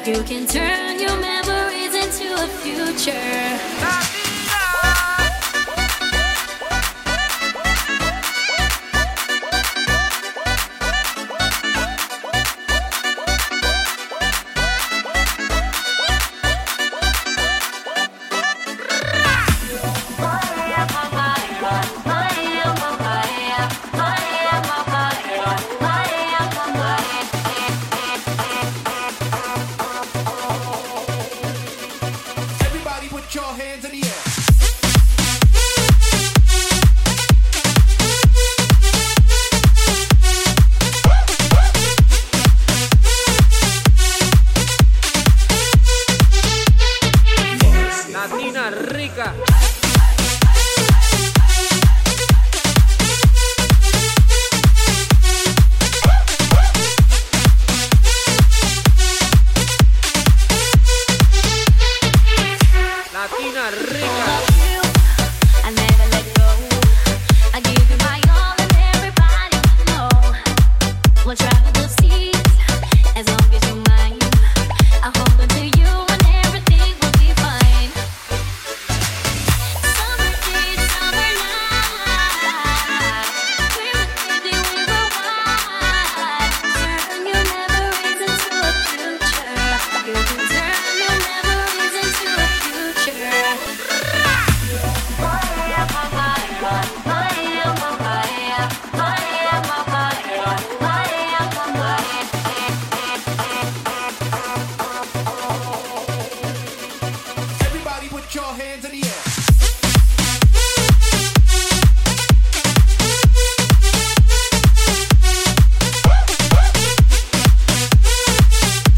You can turn your memories into a future. Latina rica. Latina rica. I never let go. I give you my all and everybody will know. We'll travel the seas as long as you're mine. I'll hold on to you and everything will be fine. Summer days, summer night. We were thinking we were wild. Turn your memories into a future. You can turn your memories into a future. Everybody put your hands in the air.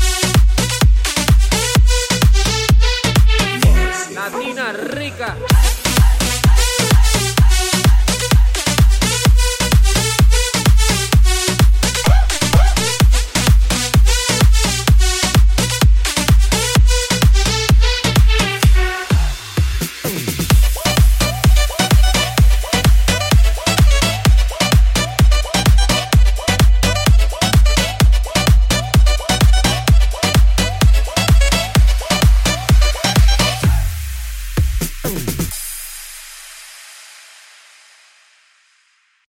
Latina rica.